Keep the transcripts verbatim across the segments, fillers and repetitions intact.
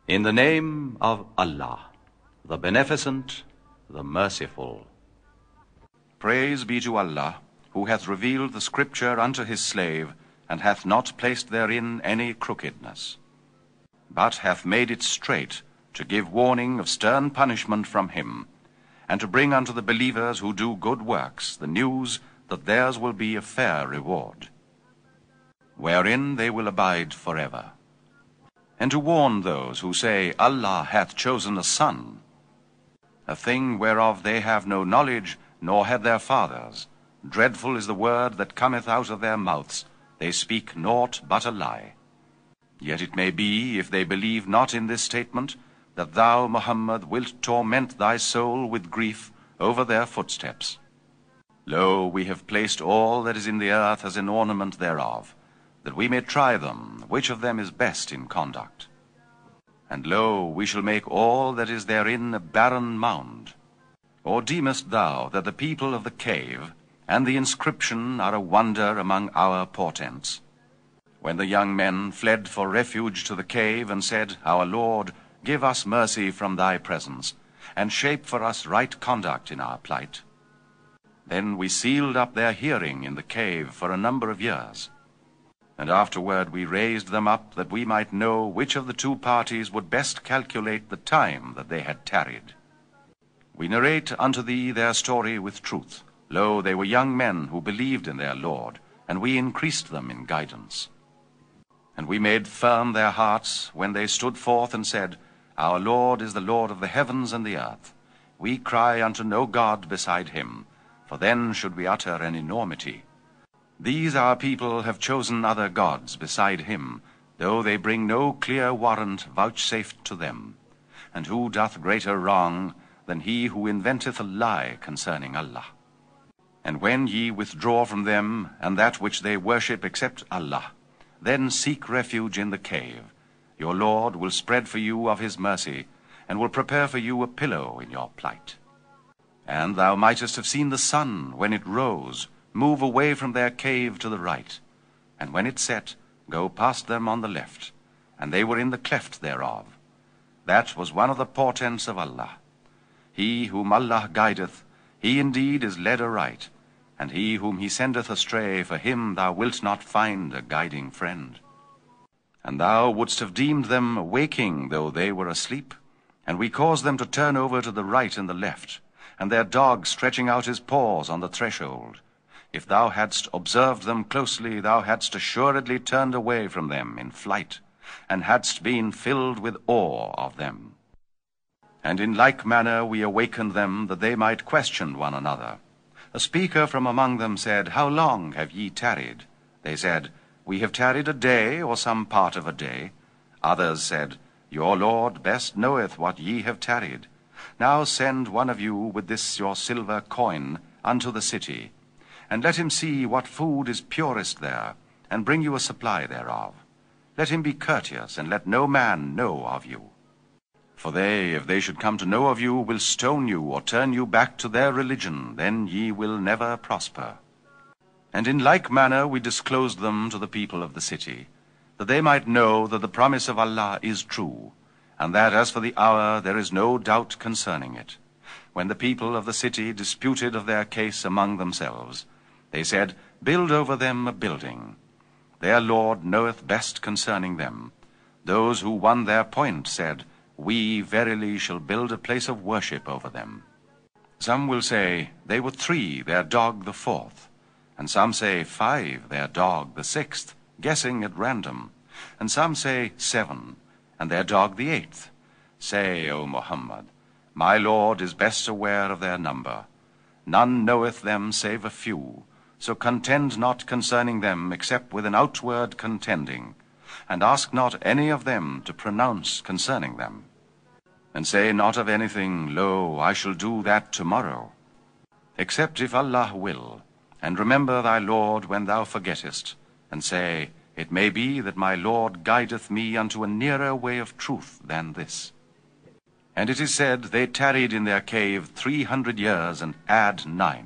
In the name of Allah, the Beneficent, the Merciful. Praise be to Allah, who hath revealed the scripture unto his slave, and hath not placed therein any crookedness, but hath made it straight, to give warning of stern punishment from him, and to bring unto the believers who do good works the news that theirs will be a fair reward, wherein they will abide forever. And to warn those who say, Allah hath chosen a son, a thing whereof they have no knowledge, nor had their fathers. Dreadful is the word that cometh out of their mouths. They speak naught but a lie. Yet it may be, if they believe not in this statement, that thou, Muhammad, wilt torment thy soul with grief over their footsteps. Lo, we have placed all that is in the earth as an ornament thereof, that we may try them, which of them is best in conduct. And lo, we shall make all that is therein a barren mound. Or deemest thou that the people of the cave and the inscription are a wonder among our portents? When the young men fled for refuge to the cave, and said, Our Lord, give us mercy from thy presence, and shape for us right conduct in our plight. Then we sealed up their hearing in the cave for a number of years. And afterward we raised them up, that we might know which of the two parties would best calculate the time that they had tarried. We narrate unto thee their story with truth. Lo, they were young men who believed in their Lord, and we increased them in guidance. And we made firm their hearts when they stood forth and said, Our Lord is the Lord of the heavens and the earth. We cry unto no God beside him, for then should we utter an enormity. These our people have chosen other gods beside him, though they bring no clear warrant vouchsafed to them. And who doth greater wrong than he who inventeth a lie concerning Allah? And when ye withdraw from them, and that which they worship except Allah, then seek refuge in the cave. Your Lord will spread for you of his mercy, and will prepare for you a pillow in your plight. And thou mightest have seen the sun, when it rose, move away from their cave to the right, and when it set, go past them on the left, and they were in the cleft thereof. That was one of the portents of Allah. He whom Allah guideth, he indeed is led aright, and he whom he sendeth astray, for him thou wilt not find a guiding friend. And thou wouldst have deemed them waking, though they were asleep, and we caused them to turn over to the right and the left, and their dog stretching out his paws on the threshold. If thou hadst observed them closely, thou hadst assuredly turned away from them in flight, and hadst been filled with awe of them. And in like manner we awakened them, that they might question one another. A speaker from among them said, How long have ye tarried? They said, We have tarried a day, or some part of a day. Others said, Your Lord best knoweth what ye have tarried. Now send one of you with this your silver coin unto the city, and let him see what food is purest there, and bring you a supply thereof. Let him be courteous, and let no man know of you. For they, if they should come to know of you, will stone you, or turn you back to their religion, then ye will never prosper. And in like manner we disclosed them to the people of the city, that they might know that the promise of Allah is true, and that as for the hour there is no doubt concerning it. When the people of the city disputed of their case among themselves, they said, Build over them a building. Their Lord knoweth best concerning them. Those who won their point said, We verily shall build a place of worship over them. Some will say, They were three, their dog the fourth. And some say, Five, their dog the sixth, guessing at random. And some say, Seven, and their dog the eighth. Say, O Muhammad, My Lord is best aware of their number. None knoweth them save a few. So contend not concerning them, except with an outward contending, and ask not any of them to pronounce concerning them. And say not of anything, Lo, I shall do that tomorrow, except if Allah will. And remember thy Lord when thou forgettest, and say, It may be that my Lord guideth me unto a nearer way of truth than this. And it is said, They tarried in their cave three hundred years, and add nine.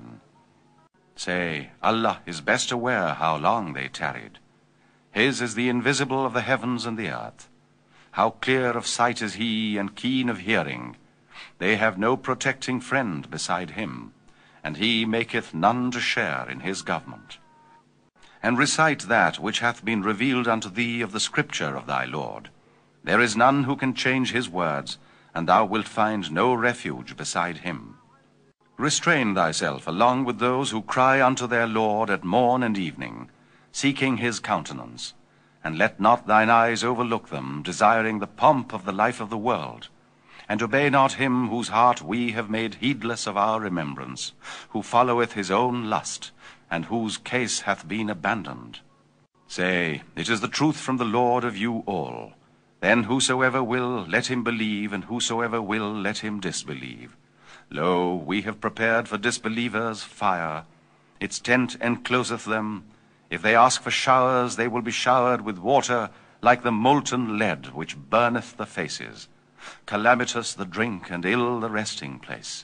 Say, Allah is best aware how long they tarried. His is the invisible of the heavens and the earth. How clear of sight is he, and keen of hearing! They have no protecting friend beside him, and he maketh none to share in his government. And recite that which hath been revealed unto thee of the scripture of thy Lord. There is none who can change his words, and thou wilt find no refuge beside him. Restrain thyself along with those who cry unto their Lord at morn and evening, seeking his countenance. And let not thine eyes overlook them, desiring the pomp of the life of the world. And obey not him whose heart we have made heedless of our remembrance, who followeth his own lust, and whose case hath been abandoned. Say, it is the truth from the Lord of you all. Then whosoever will, let him believe, and whosoever will, let him disbelieve. Lo, we have prepared for disbelievers fire. Its tent encloseth them. If they ask for showers, they will be showered with water, like the molten lead which burneth the faces. Calamitous the drink, and ill the resting place.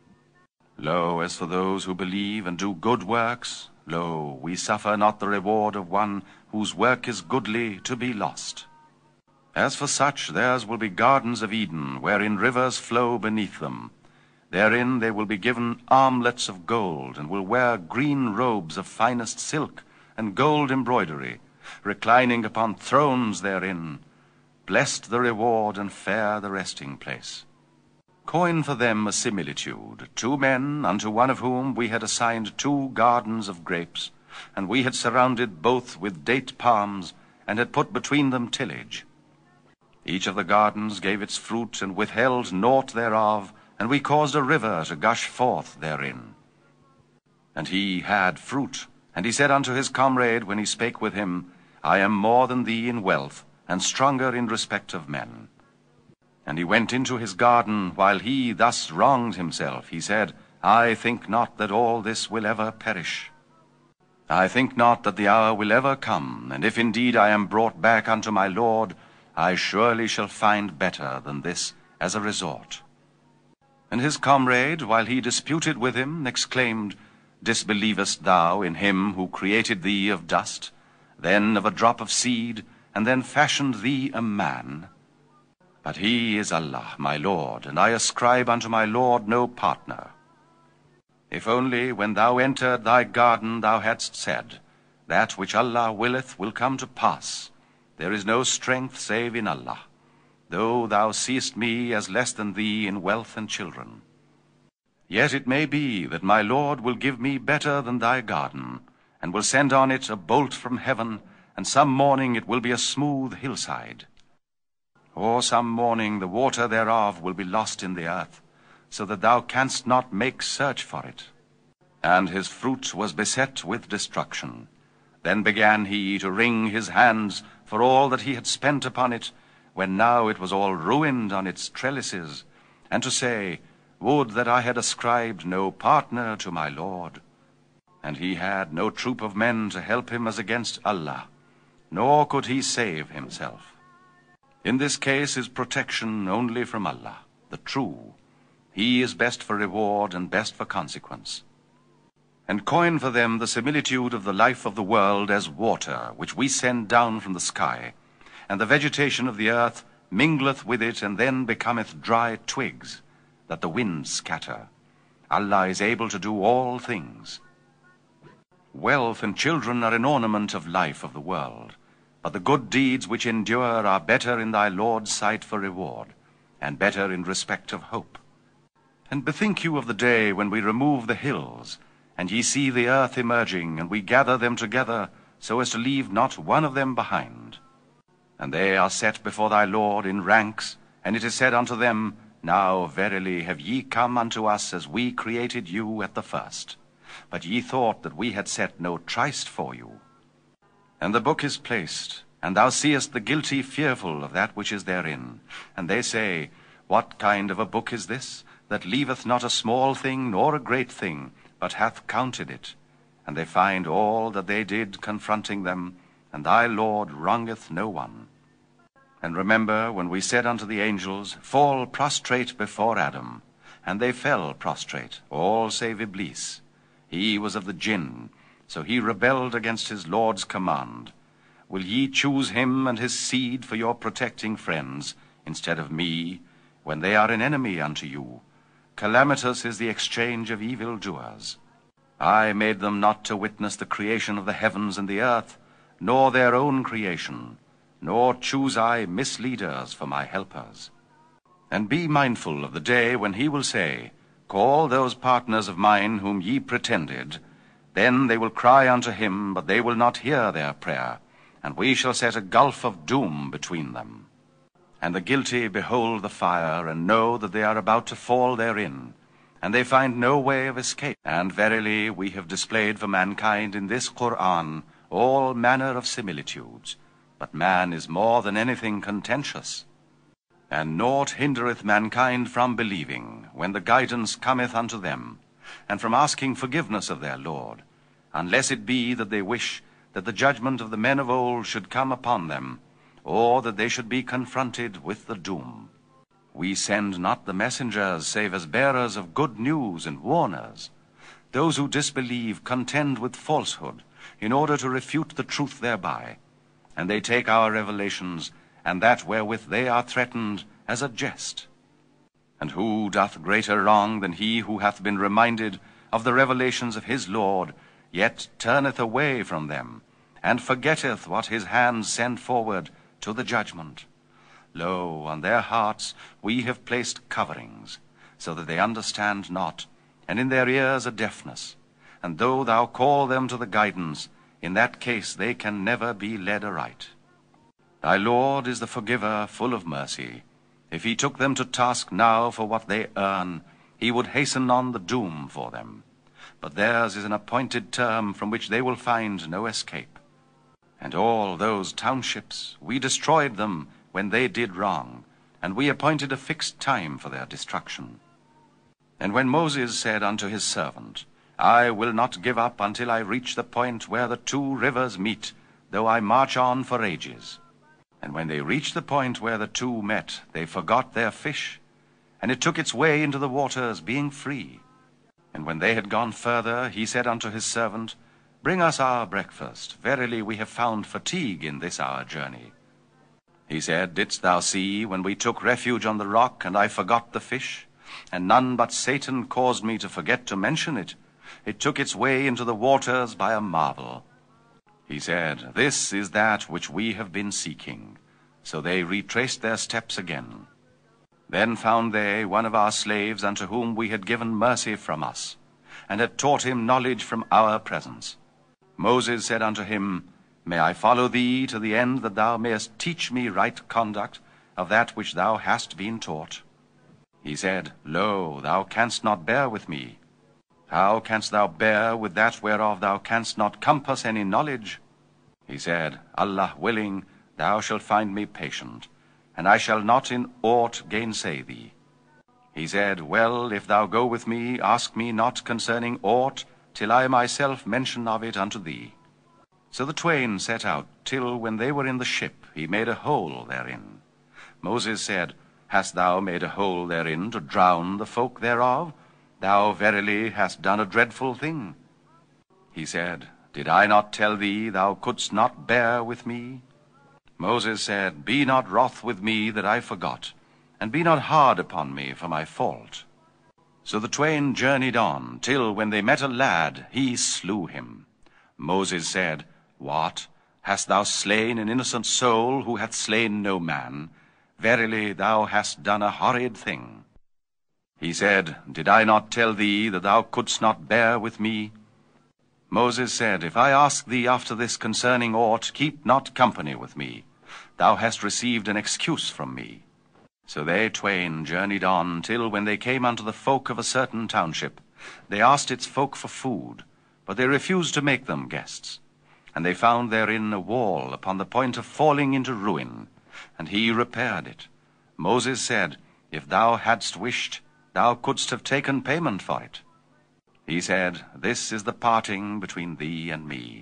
Lo, as for those who believe and do good works, lo, we suffer not the reward of one whose work is goodly to be lost. As for such, theirs will be gardens of Eden, wherein rivers flow beneath them. Therein they will be given armlets of gold, and will wear green robes of finest silk, and gold embroidery, reclining upon thrones therein. Blessed the reward, and fair the resting place. Coin for them a similitude. Two men, unto one of whom we had assigned two gardens of grapes, and we had surrounded both with date palms, and had put between them tillage. Each of the gardens gave its fruit, and withheld naught thereof, and we caused a river to gush forth therein. And he had fruit, and he said unto his comrade when he spake with him, I am more than thee in wealth, and stronger in respect of men. And he went into his garden, while he thus wronged himself. He said, I think not that all this will ever perish. I think not that the hour will ever come, and if indeed I am brought back unto my Lord, I surely shall find better than this as a resort. And his comrade, while he disputed with him, exclaimed, Disbelievest thou in him who created thee of dust, then of a drop of seed, and then fashioned thee a man? But he is Allah, my Lord, and I ascribe unto my Lord no partner. If only when thou entered thy garden thou hadst said, That which Allah willeth will come to pass. There is no strength save in Allah, though thou seest me as less than thee in wealth and children. Yet it may be that my Lord will give me better than thy garden, and will send on it a bolt from heaven, and some morning it will be a smooth hillside. Or some morning the water thereof will be lost in the earth, so that thou canst not make search for it. And his fruit was beset with destruction. Then began he to wring his hands for all that he had spent upon it, when now it was all ruined on its trellises, and to say, Would that I had ascribed no partner to my Lord. And he had no troop of men to help him as against Allah, nor could he save himself. In this case is protection only from Allah, the true. He is best for reward and best for consequence. And coin for them the similitude of the life of the world as water, which we send down from the sky, and the vegetation of the earth mingleth with it, and then becometh dry twigs, that the winds scatter. Allah is able to do all things. Wealth and children are an ornament of life of the world, but the good deeds which endure are better in thy Lord's sight for reward, and better in respect of hope. And bethink you of the day when we remove the hills, and ye see the earth emerging, and we gather them together, so as to leave not one of them behind. And they are set before thy Lord in ranks, and it is said unto them, Now verily have ye come unto us as we created you at the first. But ye thought that we had set no tryst for you. And the book is placed, and thou seest the guilty fearful of that which is therein. And they say, What kind of a book is this, that leaveth not a small thing nor a great thing, but hath counted it? And they find all that they did confronting them, and thy Lord wrongeth no one. And remember when we said unto the angels, Fall prostrate before Adam. And they fell prostrate, all save Iblis. He was of the jinn, so he rebelled against his Lord's command. will ye choose him and his seed for your protecting friends, instead of me, when they are an enemy unto you? Calamitous is the exchange of evildoers. I made them not to witness the creation of the heavens and the earth, nor their own creation, nor choose I misleaders for my helpers. And be mindful of the day when he will say, Call those partners of mine whom ye pretended. Then they will cry unto him, but they will not hear their prayer, and we shall set a gulf of doom between them. And the guilty behold the fire, and know that they are about to fall therein, and they find no way of escape. And verily we have displayed for mankind in this Qur'an all manner of similitudes, but man is more than anything contentious. And naught hindereth mankind from believing, when the guidance cometh unto them, and from asking forgiveness of their Lord, unless it be that they wish that the judgment of the men of old should come upon them, or that they should be confronted with the doom. We send not the messengers save as bearers of good news and warners. Those who disbelieve contend with falsehood, in order to refute the truth thereby, and they take our revelations, and that wherewith they are threatened, as a jest. And who doth greater wrong than he who hath been reminded of the revelations of his Lord, yet turneth away from them, and forgetteth what his hands send forward to the judgment? Lo, on their hearts we have placed coverings, so that they understand not, and in their ears a deafness. And though thou call them to the guidance, in that case they can never be led aright. Thy Lord is the forgiver, full of mercy. If he took them to task now for what they earn, he would hasten on the doom for them. But theirs is an appointed term from which they will find no escape. And all those townships, we destroyed them when they did wrong, and we appointed a fixed time for their destruction. And when Moses said unto his servant, I will not give up until I reach the point where the two rivers meet, though I march on for ages. And when they reached the point where the two met, they forgot their fish, and it took its way into the waters, being free. And when they had gone further, he said unto his servant, Bring us our breakfast. Verily we have found fatigue in this our journey. He said, Didst thou see when we took refuge on the rock, and I forgot the fish? And none but Satan caused me to forget to mention it. It took its way into the waters by a marvel. He said, This is that which we have been seeking. So they retraced their steps again. Then found they one of our slaves unto whom we had given mercy from us, and had taught him knowledge from our presence. Moses said unto him, May I follow thee to the end that thou mayest teach me right conduct of that which thou hast been taught? He said, Lo, thou canst not bear with me. How canst thou bear with that whereof thou canst not compass any knowledge? He said, Allah willing, thou shalt find me patient, and I shall not in aught gainsay thee. He said, Well, if thou go with me, ask me not concerning aught, till I myself mention of it unto thee. So the twain set out, till when they were in the ship, he made a hole therein. Moses said, Hast thou made a hole therein to drown the folk thereof? Thou verily hast done a dreadful thing. He said, Did I not tell thee thou couldst not bear with me? Moses said, Be not wroth with me that I forgot, and be not hard upon me for my fault. So the twain journeyed on, till when they met a lad, he slew him. Moses said, What? Hast thou slain an innocent soul who hath slain no man? Verily thou hast done a horrid thing. He said, Did I not tell thee that thou couldst not bear with me? Moses said, If I ask thee after this concerning aught, keep not company with me. Thou hast received an excuse from me. So they twain journeyed on, till when they came unto the folk of a certain township, they asked its folk for food, but they refused to make them guests. And they found therein a wall upon the point of falling into ruin, and he repaired it. Moses said, If thou hadst wished, thou couldst have taken payment for it. He said, This is the parting between thee and me.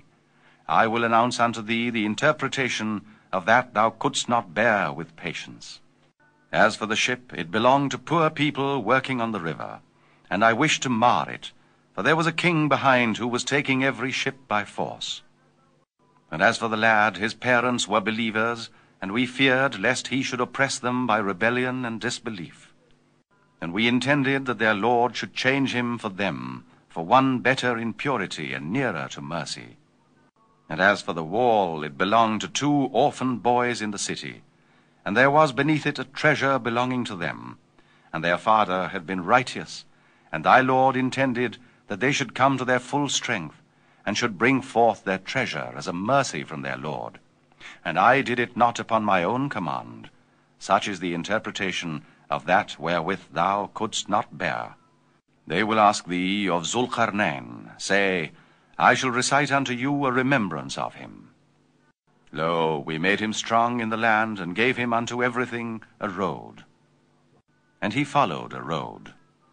I will announce unto thee the interpretation of that thou couldst not bear with patience. As for the ship, it belonged to poor people working on the river, and I wished to mar it, for there was a king behind who was taking every ship by force. And as for the lad, his parents were believers, and we feared lest he should oppress them by rebellion and disbelief. And we intended that their Lord should change him for them, for one better in purity and nearer to mercy. And as for the wall, it belonged to two orphan boys in the city, and there was beneath it a treasure belonging to them, and their father had been righteous, and thy Lord intended that they should come to their full strength, and should bring forth their treasure as a mercy from their Lord. And I did it not upon my own command. Such is the interpretation of that wherewith thou couldst not bear. They will ask thee of Zulqarnain. Say, I shall recite unto you a remembrance of him. Lo, we made him strong in the land, and gave him unto everything a road. And he followed a road,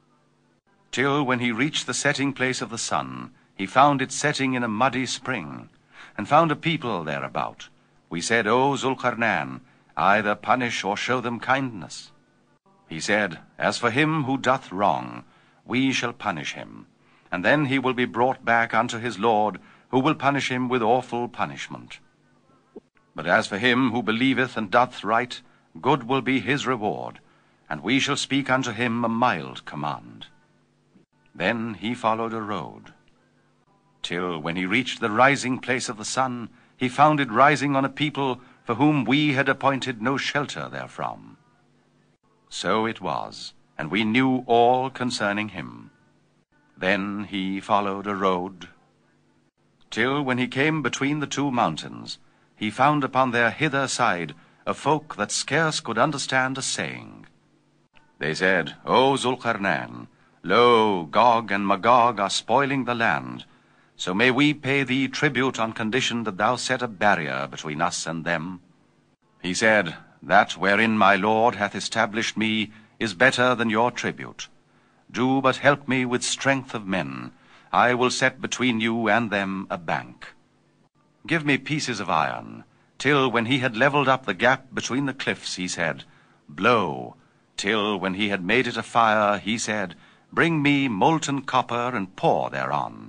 till when he reached the setting place of the sun, he found it setting in a muddy spring, and found a people thereabout. We said, O Zulqarnain, either punish or show them kindness. He said, As for him who doth wrong, we shall punish him, and then he will be brought back unto his Lord, who will punish him with awful punishment. But as for him who believeth and doth right, good will be his reward, and we shall speak unto him a mild command. Then he followed a road, till when he reached the rising place of the sun, he found it rising on a people for whom we had appointed no shelter therefrom. So it was, and we knew all concerning him. Then he followed a road, till when he came between the two mountains, he found upon their hither side a folk that scarce could understand a saying. They said, O Zulqarnain, lo, Gog and Magog are spoiling the land, so may we pay thee tribute on condition that thou set a barrier between us and them. He said, That wherein my Lord hath established me is better than your tribute. Do but help me with strength of men. I will set between you and them a bank. Give me pieces of iron, till when he had levelled up the gap between the cliffs, he said, Blow, till when he had made it a fire, he said, Bring me molten copper and pour thereon.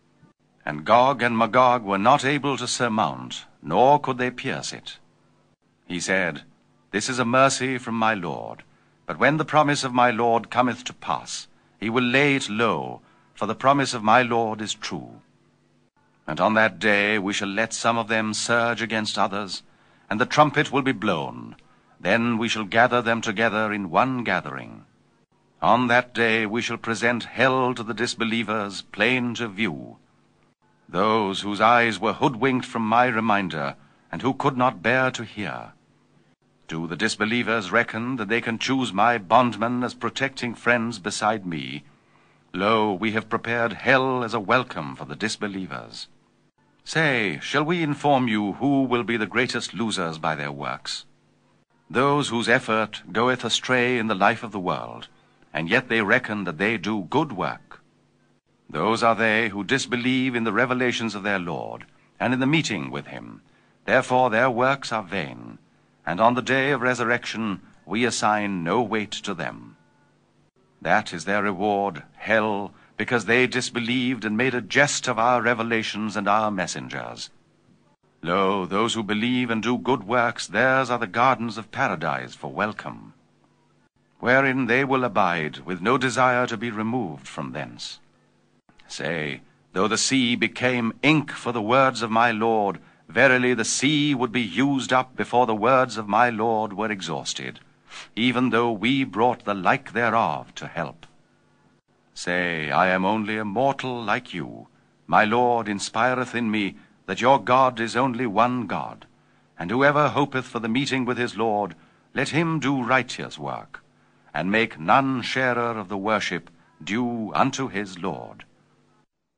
And Gog and Magog were not able to surmount, nor could they pierce it. He said, This is a mercy from my Lord, but when the promise of my Lord cometh to pass, he will lay it low, for the promise of my Lord is true. And on that day we shall let some of them surge against others, and the trumpet will be blown. Then we shall gather them together in one gathering. On that day we shall present hell to the disbelievers, plain to view. Those whose eyes were hoodwinked from my reminder, and who could not bear to hear. Do the disbelievers reckon that they can choose my bondmen as protecting friends beside me? Lo, we have prepared hell as a welcome for the disbelievers. Say, shall we inform you who will be the greatest losers by their works? Those whose effort goeth astray in the life of the world, and yet they reckon that they do good work. Those are they who disbelieve in the revelations of their Lord, and in the meeting with him. Therefore their works are vain, and on the day of resurrection we assign no weight to them. That is their reward, hell, because they disbelieved and made a jest of our revelations and our messengers. Lo, those who believe and do good works, theirs are the gardens of paradise for welcome, wherein they will abide, with no desire to be removed from thence. Say, though the sea became ink for the words of my Lord, verily the sea would be used up before the words of my Lord were exhausted, even though we brought the like thereof to help. Say, I am only a mortal like you. My Lord inspireth in me that your God is only one God, and whoever hopeth for the meeting with his Lord, let him do righteous work, and make none sharer of the worship due unto his Lord.